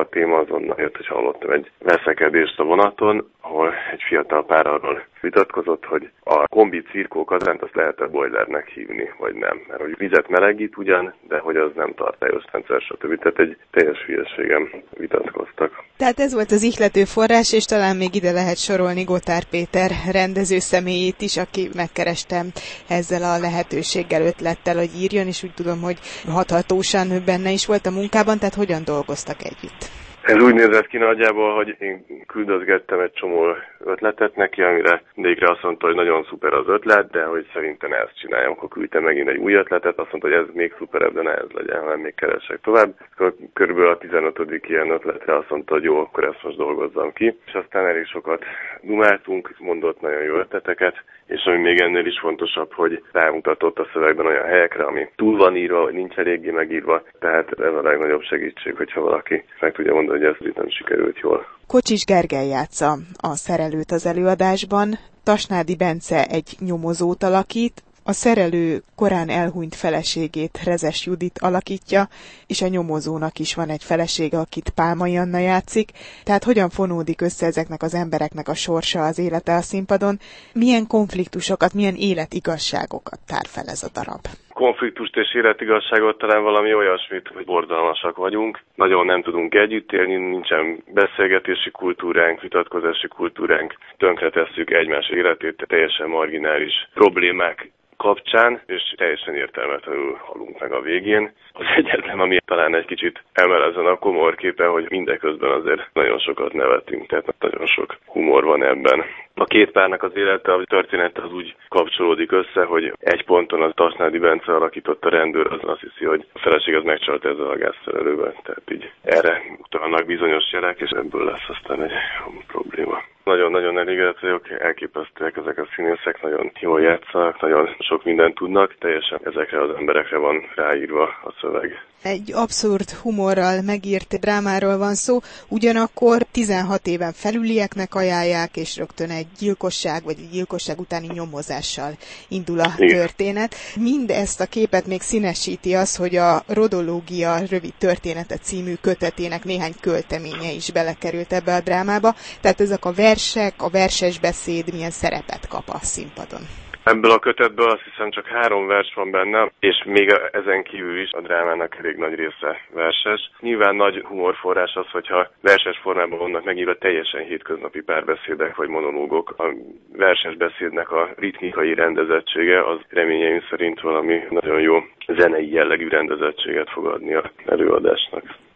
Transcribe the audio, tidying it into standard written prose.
a téma, azonnal jött, hogy hallottam egy veszekedést a vonaton, ahol egy fiatal pár arról vitatkozott, hogy a kombi cirkó kazánt azt lehet-e bojlernek hívni, vagy nem. Mert hogy vizet melegít ugyan, de hogy az nem tartályos rendszer, stb. Tehát egy teljes hülyeségem vitatkoztak. Tehát ez volt az ihlető forrás, és talán még ide lehet sorolni Gotár Péter rendező személyét is, aki megkerestem ezzel a lehetőséggel, ötlettel, hogy írjon, és úgy tudom, hogy hathatósan benne is volt a munkában, tehát hogyan dolgoztak együtt? Ez úgy nézett ki nagyjából, hogy én küldözgettem egy csomó ötletet neki, amire mindegyikre azt mondta, hogy nagyon szuper az ötlet, de hogy szerintem ezt csináljam. Akkor küldtem megint egy új ötletet, azt mondta, hogy ez még szuperebb, de ne ez legyen, hanem még keresek tovább. Akkor körülbelül a 15. ilyen ötletre azt mondta, hogy jó, akkor ezt most dolgozzam ki. És aztán elég sokat dumáltunk, mondott nagyon jó ötleteket, és ami még ennél is fontosabb, hogy rámutatott a szövegben olyan helyekre, ami túl van írva, vagy nincs eléggé megírva. Tehát ez a legnagyobb segítség, hogyha valaki meg tudja mondani, hogy ez itt nem sikerült jól. Kocsis Gergely játsza a szerelőt az előadásban, Tasnádi Bence egy nyomozót alakít, a szerelő korán elhunyt feleségét Rezes Judit alakítja, és a nyomozónak is van egy felesége, akit Pálmai Anna játszik. Tehát hogyan fonódik össze ezeknek az embereknek a sorsa, az élete a színpadon? Milyen konfliktusokat, milyen életigazságokat tár fel ez a darab? Konfliktust és életigazságot, talán valami olyasmit, hogy borzalmasak vagyunk. Nagyon nem tudunk együtt élni, nincsen beszélgetési kultúránk, vitatkozási kultúránk, tönkretesszük egymás életét, teljesen marginális problémák kapcsán, és teljesen értelmetlenül halunk meg a végén. Az egyetlen, ami talán egy kicsit emel ezen a komorképen, hogy mindeközben azért nagyon sokat nevetünk, tehát nagyon sok humor van ebben. A két párnak az élete, a története az úgy kapcsolódik össze, hogy egy ponton az Tasnádi Bence alakított a rendőr, az azt hiszi, hogy a feleség az megcsalta ezzel a gázszerelővel, tehát így erre utalnak bizonyos jelek, és ebből lesz aztán egy probléma. Nagyon-nagyon elégedett vagyok, elképesztőek ezek a színészek, nagyon jól játszanak, nagyon sok mindent tudnak, teljesen ezekre az emberekre van ráírva a szöveg. Egy abszurd humorral megírt drámáról van szó, ugyanakkor 16 éven felülieknek ajánlják, és rögtön egy gyilkosság vagy egy gyilkosság utáni nyomozással indul a történet. Mindezt a képet még színesíti az, hogy a Rodológia rövid története című kötetének néhány költeménye is belekerült ebbe a drámába, tehát ezek a versek, a verses beszéd milyen szerepet kap a színpadon. Ebből a kötetből azt hiszem csak 3 vers van benne, és még ezen kívül is a drámának elég nagy része verses. Nyilván nagy humorforrás az, hogyha verses formában vannak megírva teljesen hétköznapi párbeszédek vagy monológok. A verses beszédnek a ritmikai rendezettsége az reményeim szerint valami nagyon jó zenei jellegű rendezettséget fog adni az előadásnak.